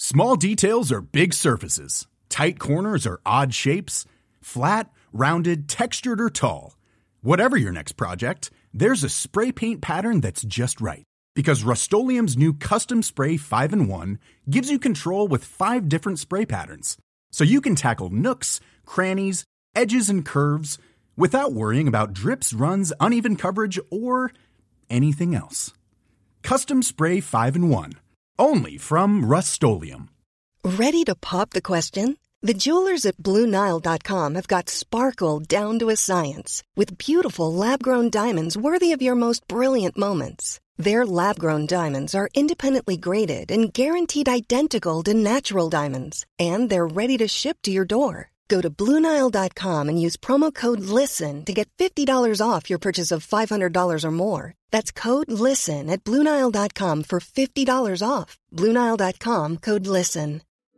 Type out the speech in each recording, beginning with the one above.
Small details are big surfaces. Tight corners are odd shapes. Flat, rounded, textured, or tall. Whatever your next project, there's a spray paint pattern that's just right. Because Rust-Oleum's new Custom Spray 5-in-1 gives you control with 5 different spray patterns. So you can tackle nooks, crannies, edges, and curves without worrying about drips, runs, uneven coverage, or anything else. Custom Spray 5-in-1. Only from Rust-Oleum. Ready to pop the question? The jewelers at BlueNile.com have got sparkle down to a science with beautiful lab-grown diamonds worthy of your most brilliant moments. Their lab-grown diamonds are independently graded and guaranteed identical to natural diamonds, and they're ready to ship to your door. Go to BlueNile.com and use promo code LISTEN to get $50 off your purchase of $500 or more. That's code LISTEN at BlueNile.com for $50 off. BlueNile.com, code LISTEN.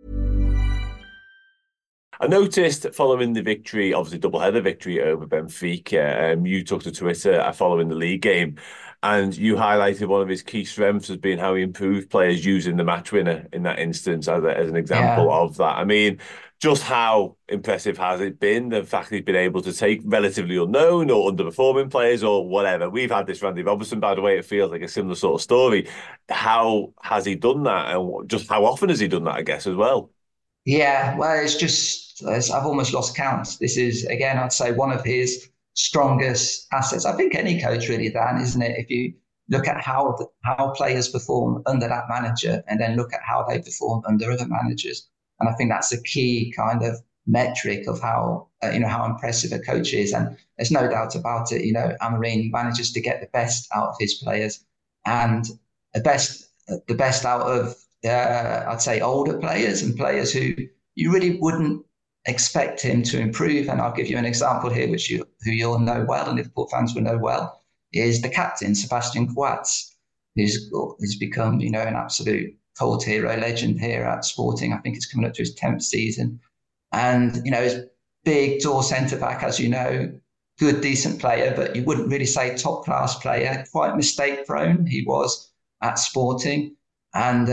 I noticed following the victory, obviously doubleheader victory over Benfica, you took to Twitter following the league game, and you highlighted one of his key strengths as being how he improved players using the match winner in that instance as an example of that. I mean, just how impressive has it been, the fact that he's been able to take relatively unknown or underperforming players or whatever? We've had this Randy Robertson, by the way, it feels like a similar sort of story. How has he done that? And just how often has he done that, I guess, as well? Yeah, well, I've almost lost count. This is, again, I'd say one of his strongest assets. I think any coach really, Dan, isn't it? If you look at how players perform under that manager and then look at how they perform under other managers. And I think that's a key kind of metric of how impressive a coach is. And there's no doubt about it. Amorim manages to get the best out of his players and the best out of, I'd say, older players and players who you really wouldn't expect him to improve. And I'll give you an example here, who you'll know well, and Liverpool fans will know well, is the captain, Sebastian Coates, who's become, an absolute cult hero, legend here at Sporting. I think it's coming up to his 10th season. And, he's big, tall centre-back, as you know, good, decent player, but you wouldn't really say top-class player, quite mistake-prone he was at Sporting. And,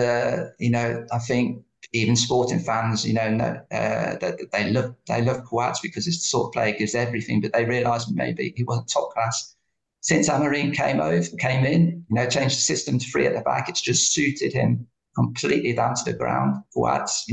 I think even Sporting fans, that they love Coates because he's the sort of player who gives everything, but they realised maybe he wasn't top class. Since Amorim came in, changed the system to 3 at the back, it's just suited him completely down to the ground. Coates,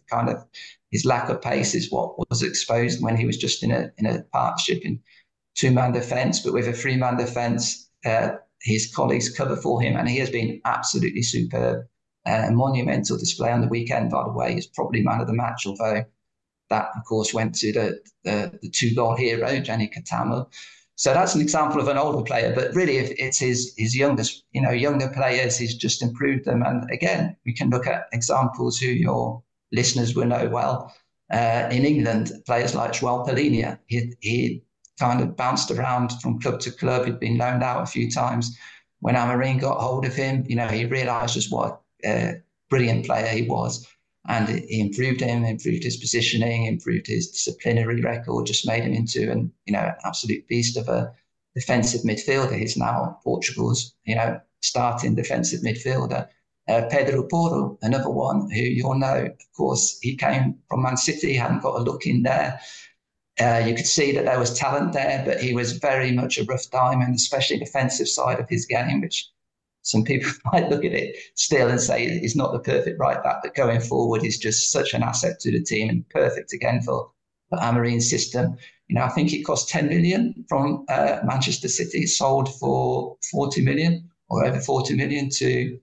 his lack of pace is what was exposed when he was just in a partnership in 2-man defence, but with a 3-man defence, his colleagues cover for him, and he has been absolutely superb. A monumental display on the weekend, by the way. He's probably man of the match, although that, of course, went to the 2-goal hero, Gianni Catamo. So that's an example of an older player, but really, if it's his younger players, he's just improved them. And again, we can look at examples who your listeners will know well. In England, players like João Palhinha, he kind of bounced around from club to club. He'd been loaned out a few times. When Amorim got hold of him, he realised just what a brilliant player he was. And he improved him, improved his positioning, improved his disciplinary record, just made him into an absolute beast of a defensive midfielder. He's now Portugal's, starting defensive midfielder. Pedro Porro, another one who you'll know, of course, he came from Man City, hadn't got a look in there. You could see that there was talent there, but he was very much a rough diamond, especially the defensive side of his game, which some people might look at it still and say he's not the perfect right back, but going forward, he's just such an asset to the team and perfect again for Amorim's system. I think it cost 10 million from Manchester City, sold for 40 million or over 40 million to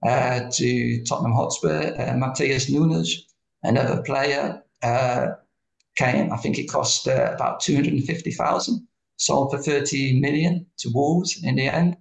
Tottenham Hotspur. Matheus Nunes, another player, came. I think it cost about 250,000, sold for 30 million to Wolves in the end.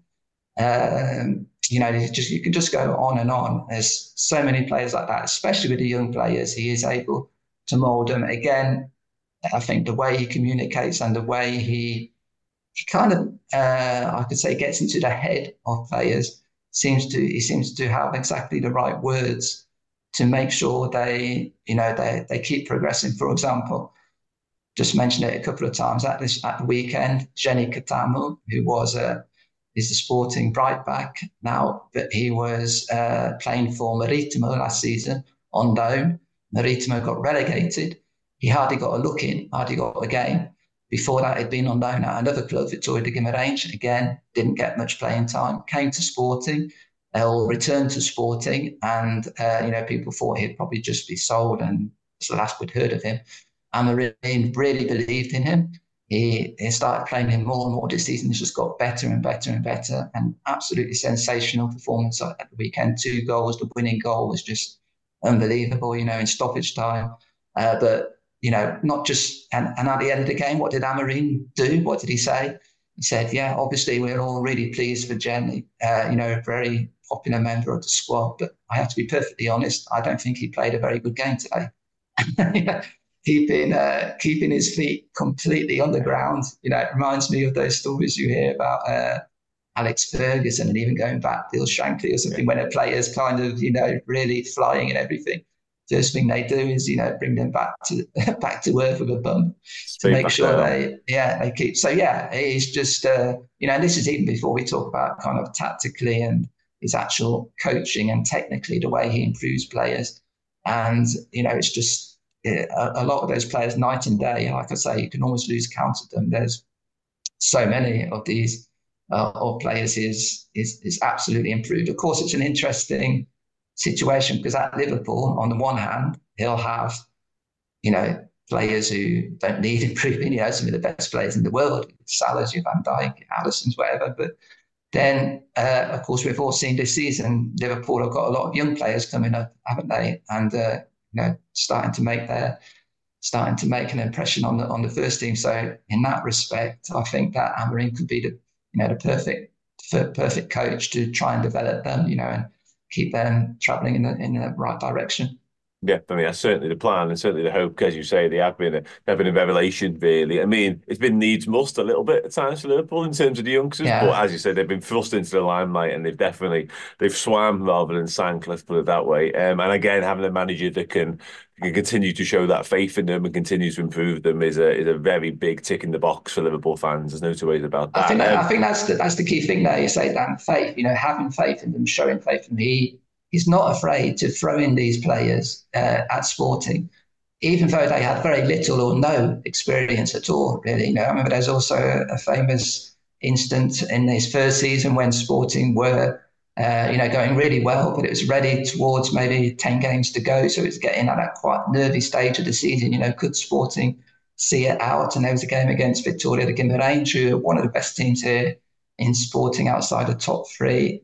You can just go on and on. There's so many players like that, especially with the young players. He is able to mould them. Again, I think the way he communicates and the way he kind of, I could say, gets into the head of players, he seems to have exactly the right words to make sure they keep progressing. For example, just mentioned it a couple of times at the weekend, Gianni Catamo, who is the Sporting right back now, but he was playing for Maritimo last season, on loan. Maritimo got relegated. He hardly got a look in, hardly got a game. Before that, he'd been on loan at another club, Victoria de Guimarães. Again, didn't get much playing time. Came to Sporting, or returned to Sporting, and people thought he'd probably just be sold, and it's the last we'd heard of him. Amorim really believed in him. He started playing him more and more this season. He's just got better and better and better, and absolutely sensational performance at the weekend. 2 goals. The winning goal was just unbelievable, in stoppage time. But not just, and at the end of the game, what did Amorim do? What did he say? He said, yeah, obviously we're all really pleased for Jenny, a very popular member of the squad, but I have to be perfectly honest, I don't think he played a very good game today. Keeping his feet completely on the ground. It reminds me of those stories you hear about Alex Ferguson, and even going back, Bill Shankly or something, when a player's kind of, really flying and everything. First thing they do is, bring them back to earth with a bump to make sure they keep. So he's just, and this is even before we talk about kind of tactically and his actual coaching and technically the way he improves players. And, it's just a lot of those players night and day, like I say, you can almost lose count of them. There's so many of these players is absolutely improved. Of course, it's an interesting situation because at Liverpool, on the one hand, he'll have, players who don't need improving, some of the best players in the world, Salah's, Van Dijk, Alisson's, whatever. But then, of course, we've all seen this season, Liverpool have got a lot of young players coming up, haven't they? And, starting to make an impression on the first team. So in that respect, I think that Amorim could be the perfect coach to try and develop them, and keep them travelling in the right direction. Yeah, I mean, that's certainly the plan and certainly the hope. As you say, they have been a revelation, really. I mean, it's been needs must a little bit at times for Liverpool in terms of the youngsters, but as you said, they've been thrust into the limelight and they've swam rather than sank, let's put it that way. And again, having a manager that can continue to show that faith in them and continue to improve them is a very big tick in the box for Liverpool fans. There's no two ways about that. I think that's the key thing there. You say, Dan, faith, having faith in them, showing faith in them. He's not afraid to throw in these players at Sporting, even though they had very little or no experience at all, really. I remember there's also a famous instance in his first season when Sporting were, going really well, but it was ready towards maybe 10 games to go. So it's getting at that quite nervy stage of the season. Could Sporting see it out? And there was a game against Victoria de Guimarães, who are one of the best teams here in Sporting outside the top 3.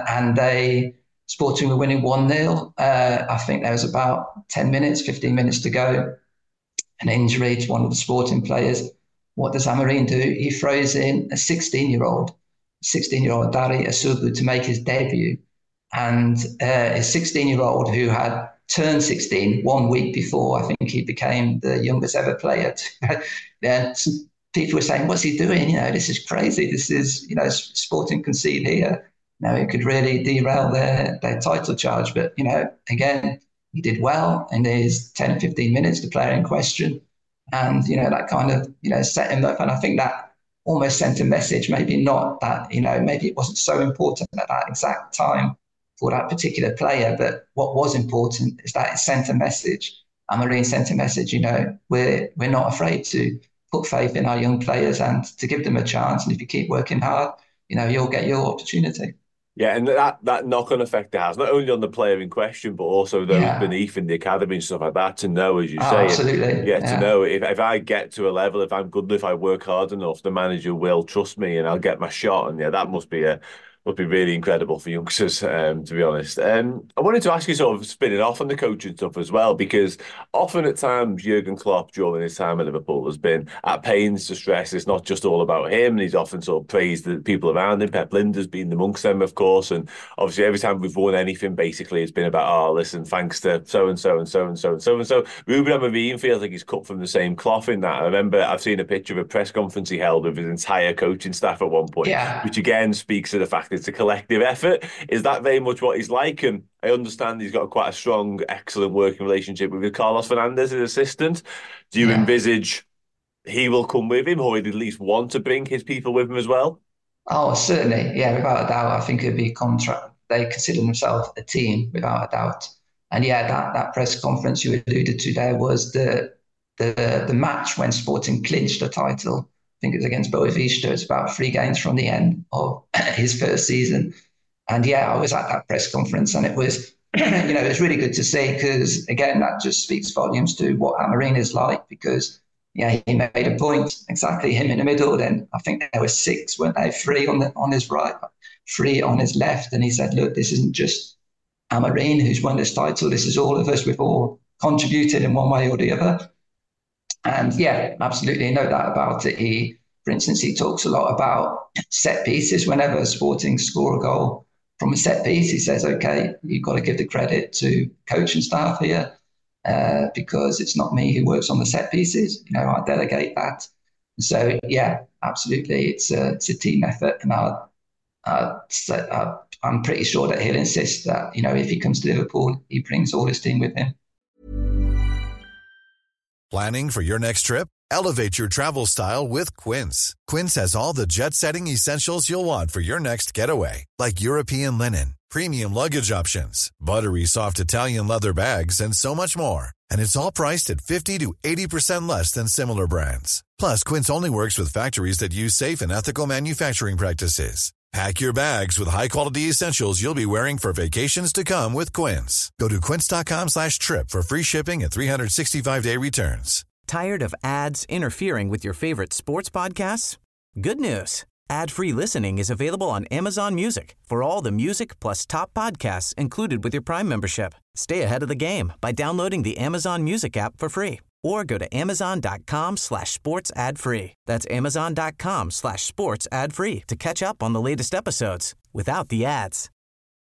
And Sporting were winning 1-0. I think there was about 15 minutes to go. An injury to one of the Sporting players. What does Amorim do? He throws in a 16-year-old Dari Asubu to make his debut. And a 16-year-old who had turned 16 1 week before, I think he became the youngest ever player. Then people were saying, what's he doing? This is crazy. This is, Sporting concede here. It could really derail their title charge. But, again, he did well in his 10, 15 minutes, the player in question. And, that kind of, set him up. And I think that almost sent a message, maybe not that, maybe it wasn't so important at that exact time for that particular player. But what was important is that it sent a message. Amorim sent a message, we're not afraid to put faith in our young players and to give them a chance. And if you keep working hard, you'll get your opportunity. Yeah, and that knock-on effect it has, not only on the player in question, but also those beneath in the academy and stuff like that, to know, as you say. Absolutely. To know if I get to a level, if I'm good enough, if I work hard enough, the manager will trust me and I'll get my shot. And that must be really incredible for youngsters, to be honest. I wanted to ask you, sort of spinning off on the coaching stuff as well, because often at times Jurgen Klopp during his time at Liverpool has been at pains to stress it's not just all about him, and he's often sort of praised the people around him. Pep Lijnders being amongst them, of course, and obviously every time we've won anything, basically it's been about, listen, thanks to so-and-so and so-and-so and so-and-so. Ruben Amorim feels like he's cut from the same cloth in that. I remember I've seen a picture of a press conference he held with his entire coaching staff at one point, which again speaks to the fact it's a collective effort. Is that very much what he's like? And I understand he's got quite a strong, excellent working relationship with Carlos Fernandez, his assistant. Do you envisage he will come with him, or he'd at least want to bring his people with him as well? Oh, certainly. Yeah, without a doubt. I think it'd be contract. They consider themselves a team, without a doubt. And yeah, that press conference you alluded to there was the match when Sporting clinched the title. I think it was against Boavista. It's about 3 games from the end of his first season. And yeah, I was at that press conference, and it was, it was really good to see, because again, that just speaks volumes to what Amorim is like, because yeah, he made a point, exactly him in the middle. Then I think there were 6, weren't they? 3 on his right, 3 on his left. And he said, look, this isn't just Amorim who's won this title. This is all of us. We've all contributed in one way or the other. And yeah, absolutely, no doubt about it. For instance, he talks a lot about set pieces. Whenever Sporting score a goal from a set piece, he says, okay, you've got to give the credit to coaching staff here, because it's not me who works on the set pieces. I delegate that. So yeah, absolutely, it's a team effort, and I'm pretty sure that he'll insist that if he comes to Liverpool, he brings all his team with him. Planning for your next trip? Elevate your travel style with Quince. Quince has all the jet-setting essentials you'll want for your next getaway, like European linen, premium luggage options, buttery soft Italian leather bags, and so much more. And it's all priced at 50 to 80% less than similar brands. Plus, Quince only works with factories that use safe and ethical manufacturing practices. Pack your bags with high-quality essentials you'll be wearing for vacations to come with Quince. Go to quince.com/trip for free shipping and 365-day returns. Tired of ads interfering with your favorite sports podcasts? Good news. Ad-free listening is available on Amazon Music for all the music plus top podcasts included with your Prime membership. Stay ahead of the game by downloading the Amazon Music app for free, or go to amazon.com/sports ad free. That's amazon.com/sports ad free to catch up on the latest episodes without the ads.